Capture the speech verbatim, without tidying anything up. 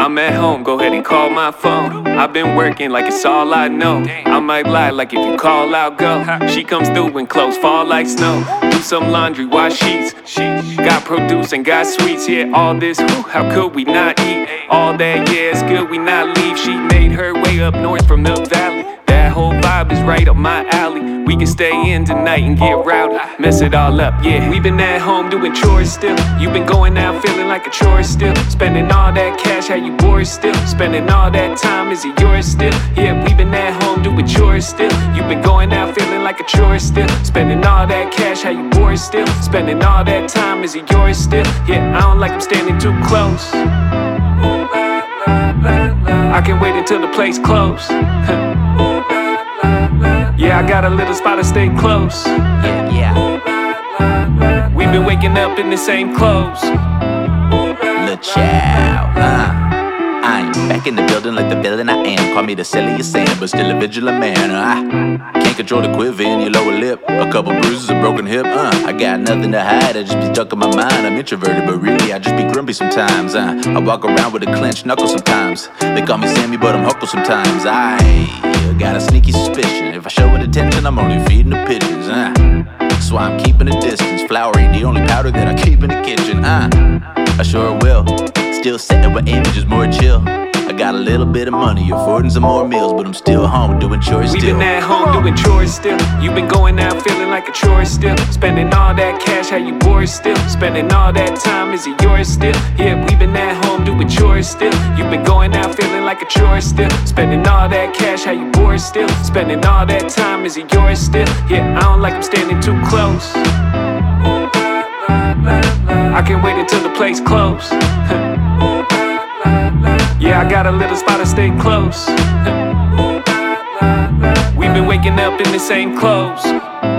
I'm at home, go ahead and call my phone. I've been working like it's all I know. I might lie like if you call, I'll go. She comes through when clothes fall like snow. Do some laundry, wash sheets. Got produce and got sweets. Yeah, all this, whew, how could we not eat? All that, yeah, it's good we not leave. She made her way up north from the valley. That whole vibe is right up my alley. We can stay in tonight and get rowdy, mess it all up, yeah. We been at home doing chores still. You been going out feeling like a chore still. Spending all that cash, how you bored still. Spending all that time, is it yours still? Yeah, we been at home doing chores still. You been going out feeling like a chore still. Spending all that cash, how you bored still. Spending all that time, is it yours still? Yeah, I don't like I'm standing too close. I can't wait until the place close. Yeah, I got a little spot to stay close. Yeah, yeah. We've been waking up in the same clothes. Lil' child, uh I ain't back in the building like the villain I am. Call me the silliest sand, but still a vigilant man. I can't control the quiver in your lower lip. A couple bruises, a broken hip. Uh, I got nothing to hide, I just be stuck in my mind. I'm introverted, but really I just be grumpy sometimes. Uh, I walk around with a clenched knuckle sometimes. They call me Sammy, but I'm Huckle sometimes. I got a sneaky suspicion. If I show it attention, I'm only feeding the pigeons. Uh, so I'm keeping a distance. Flour ain't the only powder that I keep in the kitchen. Uh, I sure will. Still setting with images more chill. I got a little bit of money, affording some more meals, but I'm still home doing chores still. We been at home doing chores still. You been going out feeling like a chore still. Spending all that cash, how you bored still. Spending all that time, is it yours still? Yeah, we been at home doing chores still. You been going out feeling like a chore still. Spending all that cash, how you bored still. Spending all that time, is it yours still? Yeah, I don't like I'm standing too close. I can't wait until the place close. Yeah, I got a little spot to stay close. We've been waking up in the same clothes.